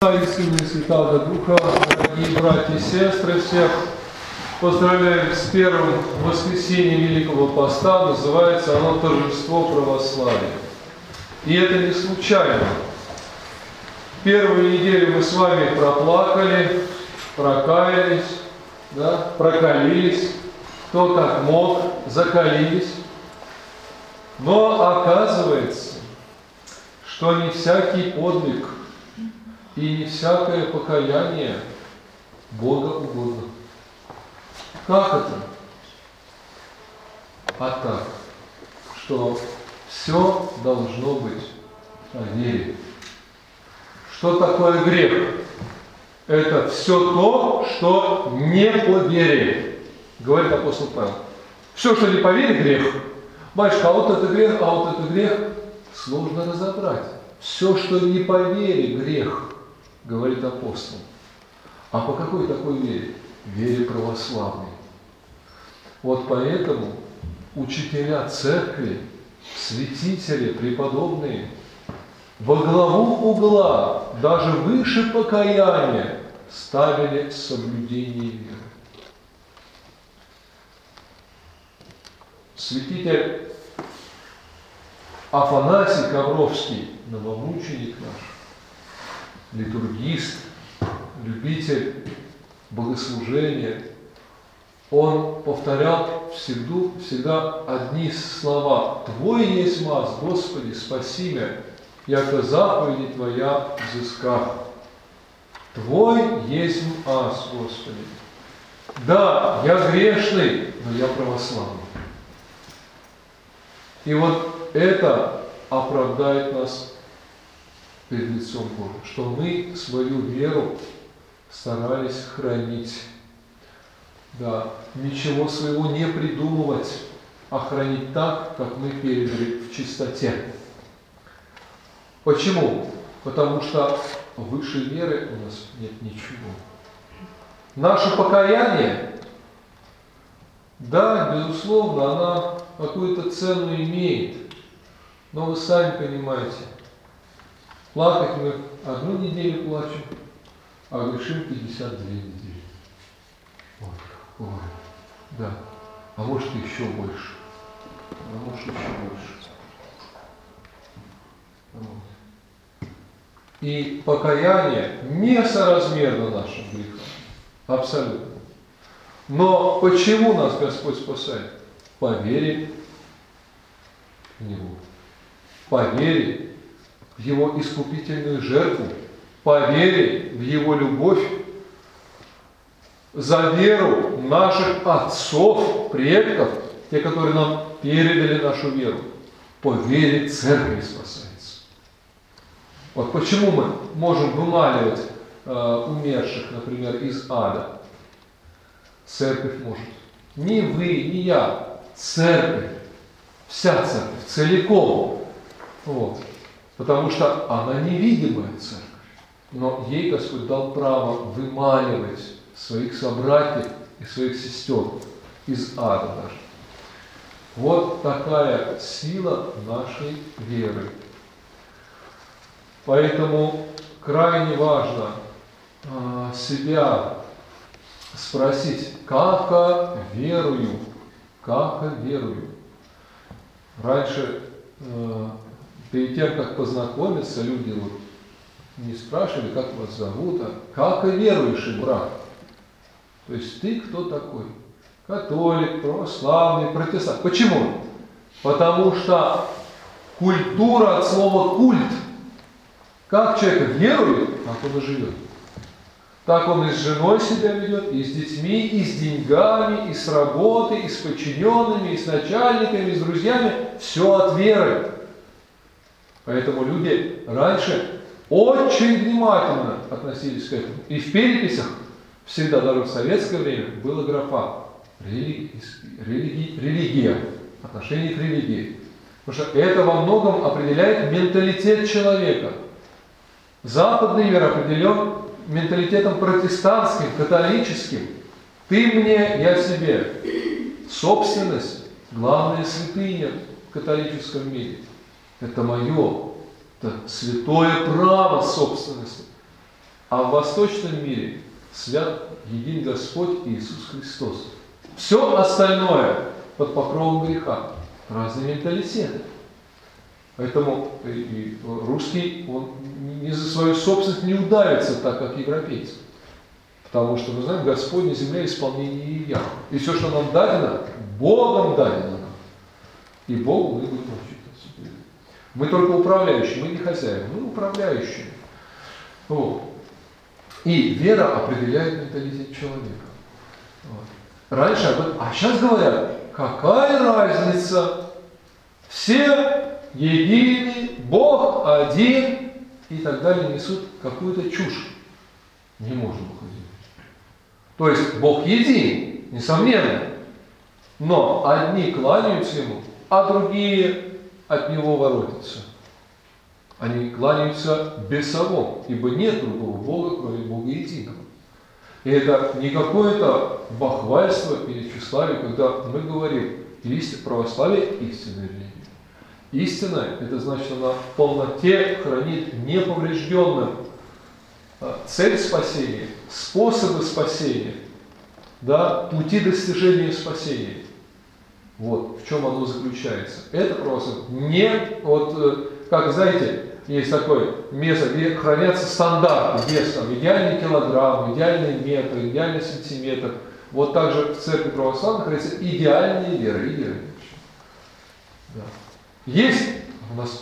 Отца и Сына и Святаго Духа, дорогие братья и сестры, всех поздравляем с первым воскресеньем Великого Поста. Называется оно «Торжество православия». И это не случайно. Первую неделю мы с вами проплакали, прокаялись, да, прокалились, кто как мог, закалились. Но оказывается, что не всякий подвиг и не всякое покаяние Бога угодно. Как это? А так, что все должно быть о вере. Что такое грех? Это все то, что не по вере, говорит апостол Павел. Все, что не по вере, грех. Батюшка, а вот это грех, а вот это грех. Сложно разобрать. Все, что не по вере, грех, говорит апостол. А по какой такой вере? Вере православной. Вот поэтому учителя церкви, святители, преподобные, во главу угла, даже выше покаяния, ставили соблюдение веры. Святитель Афанасий Ковровский, новомученик наш, литургист, любитель богослужения, он повторял всегда одни слова: «Твой есть маз, Господи, спаси меня, яко заповеди Твоя взыскав». Твой есть аз, Господи. Да, я грешный, но я православный. И вот это оправдает нас перед лицом Божьим, что мы свою веру старались хранить. Да, ничего своего не придумывать, а хранить так, как мы передали в чистоте. Почему? Потому что выше веры у нас нет ничего. Наше покаяние, да, безусловно, она какую-то цену имеет. Но вы сами понимаете, плакать мы одну неделю плачем, а грешим 52 недели. Вот, ой, да. А может еще больше. А может еще больше. Вот. И покаяние несоразмерно нашим грехам. Абсолютно. Но почему нас Господь спасает? По вере в Него. По вере в Его искупительную жертву. По вере в Его любовь. За веру наших отцов, предков, те, которые нам передали нашу веру. По вере церковь спасается. Вот почему мы можем вымаливать умерших, например, из ада. Церковь может. Не вы, не я. Церковь. Вся церковь. Целиком. Вот. Потому что она невидимая церковь. Но ей Господь дал право вымаливать своих собратьев и своих сестер из ада даже. Вот такая сила нашей веры. Поэтому крайне важно себя спросить, как верую, как верую. Раньше, перед тем, как познакомиться, люди вот не спрашивали, как вас зовут, а как верующий брат. То есть ты кто такой? Католик, православный, протестант. Почему? Потому что культура от слова культ. Как человек верует, так он и живет. Так он и с женой себя ведет, и с детьми, и с деньгами, и с работой, и с подчиненными, и с начальниками, и с друзьями. Все от веры. Поэтому люди раньше очень внимательно относились к этому. И в переписях всегда, даже в советское время, была графа религия, отношение к религии. Потому что это во многом определяет менталитет человека. Западный мир определен менталитетом протестантским, католическим. Ты мне, я себе. Собственность, главная святыня в католическом мире. Это мое. Это святое право собственности. А в восточном мире свят един Господь Иисус Христос. Все остальное под покровом греха. Разные менталитеты. Поэтому и русский, он ни за свою собственность не удавится так, как европейцы. Потому что, мы знаем, Господня земля исполнение Ия. И все, что нам дадено, Богом дадено нам. И Богу мы будем учиться. Мы только управляющие, мы не хозяева, мы управляющие. Вот. И вера определяет менталитет человека. Вот. Раньше об этом, а сейчас говорят, какая разница? Все едины, Бог один и так далее, несут какую-то чушь. Не можем уходить. То есть Бог един, несомненно, но одни кланяются Ему, а другие от Него воротятся. Они кланяются бесовому, ибо нет другого Бога, кроме Бога единого. И это не какое-то бахвальство или тщеславие, когда мы говорим, православие – истинная религия. Истинная – это значит, она в полноте хранит неповрежденным цель спасения, способы спасения, да, пути достижения спасения. Вот в чем оно заключается. Это просто не, вот, как знаете, есть такое место, где хранятся стандарты, вес, там, идеальный килограмм, идеальный метр, идеальный сантиметр. Вот также в церкви православной хранится идеальная вера, идеальная. Да. Есть у нас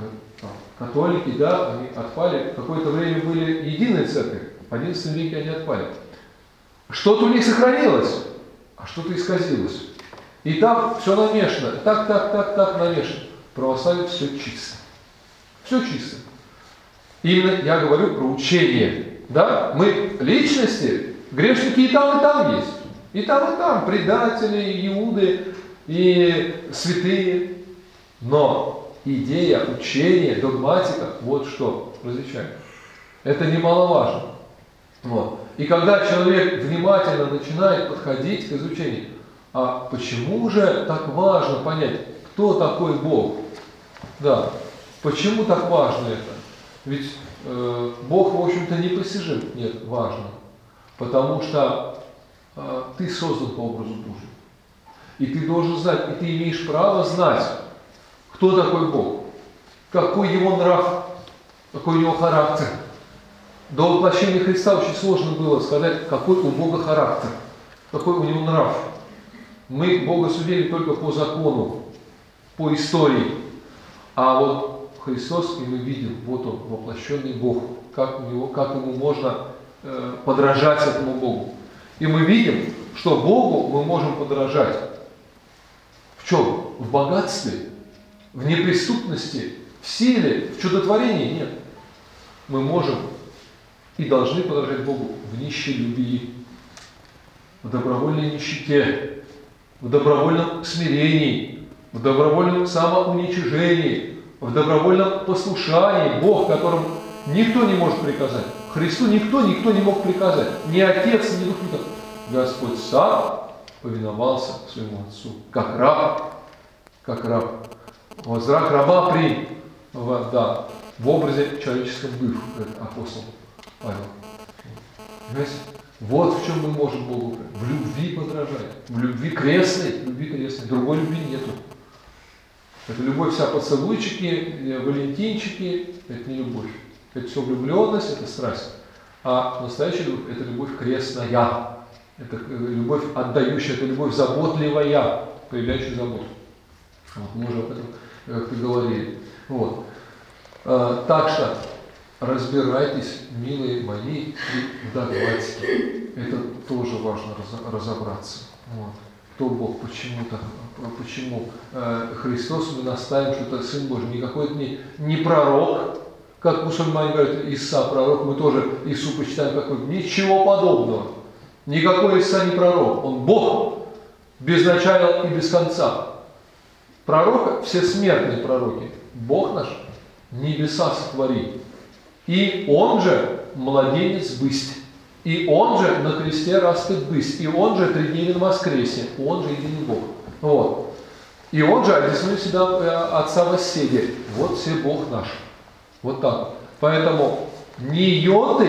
католики, да, они отпали, какое-то время были единой церковью, в XI веке они отпали. Что-то у них сохранилось, а что-то исказилось. И там все намешано, так намешано. В православии все чисто. Все чисто. Именно я говорю про учение. Да? Мы личности, грешники и там есть. И там предатели, иуды и святые. Но идея, учение, догматика, вот что различает. Это немаловажно. Вот. И когда человек внимательно начинает подходить к изучению, а почему же так важно понять, кто такой Бог? Да, почему так важно это? Ведь Бог, в общем-то, непостижим. Нет, важно. Потому что ты создан по образу Божьему. И ты должен знать, и ты имеешь право знать, кто такой Бог, какой его нрав, какой у него характер. До воплощения Христа очень сложно было сказать, какой у Бога характер, какой у него нрав. Мы Бога судили только по закону, по истории. А вот Христос, и мы видим, вот он, воплощенный Бог, как ему можно подражать этому Богу. И мы видим, что Богу мы можем подражать. В чем? В богатстве, в неприступности, в силе, в чудотворении? Нет. Мы можем и должны подражать Богу в нищей любви, в добровольной нищете, в добровольном смирении, в добровольном самоуничижении, в добровольном послушании. Бог, которому никто не может приказать. Христу никто не мог приказать. Ни Отец, ни Дух никто. Господь сам повиновался своему Отцу, как раб. Как раб. Вот зрак раба принял. Да, в образе человеческом быв, апостол Павел. Понимаете? Вот в чем мы можем Богу в любви подражать. В любви крестной. Другой любви нету. Это любовь вся поцелуйчики, валентинчики. Это не любовь. Это все влюбленность, это страсть. А настоящая любовь – это любовь крестная. Это любовь отдающая, это любовь заботливая, проявляющая заботу. Вот, мы уже об этом как-то говорили. Вот. Так что разбирайтесь, милые мои, в догматике. Это тоже важно разобраться. Вот. Кто Бог, почему так, почему Христос, мы настаиваем, что это Сын Божий, не какой-то не пророк, как мусульмане говорят, Иса пророк, мы тоже Ису почитаем какой-то, ничего подобного. Никакой Иса не пророк, он Бог, без начала и без конца. Пророка, все смертные пророки, Бог наш небеса сотворил. И Он же младенец бысть. И Он же на кресте распят бысть. И Он же тридневен воскресе. Он же единый Бог. Вот. И Он же одесную себя Отца восседи. Вот все Бог наш. Вот так. Поэтому ни йоты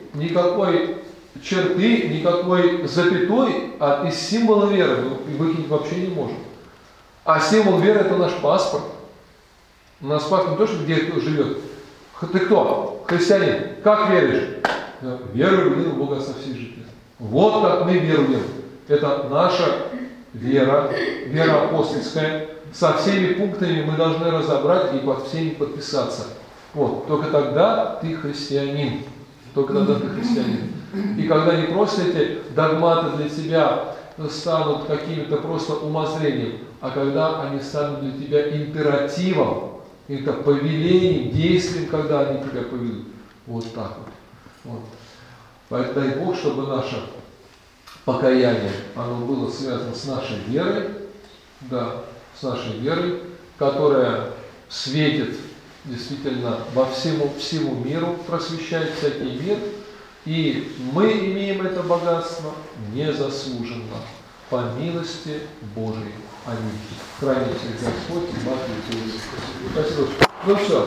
никакой черты, никакой запятой из символа веры мы выкинуть вообще не можем. А символ веры – это наш паспорт. У нас паспорт не то, что где кто живет. Ты кто? Христианин. Как веришь? Я верую в единого Бога со всей жизнью. Вот как мы веруем. Это наша вера, вера апостольская. Со всеми пунктами мы должны разобрать и под всеми подписаться. Вот. Только тогда ты христианин. Только тогда ты христианин. И когда не просто эти догматы для тебя станут каким-то просто умозрением, а когда они станут для тебя императивом, это повелением, действием, когда они тебя поведут. Вот так вот. Поэтому дай Бог, чтобы наше покаяние, оно было связано с нашей верой, да, с нашей верой, которая светит действительно во всему миру, просвещает всякий мир, и мы имеем это богатство незаслуженно, по милости Божией. Аминь. Храни всех Господь и Матерь Спасибо. Ну все.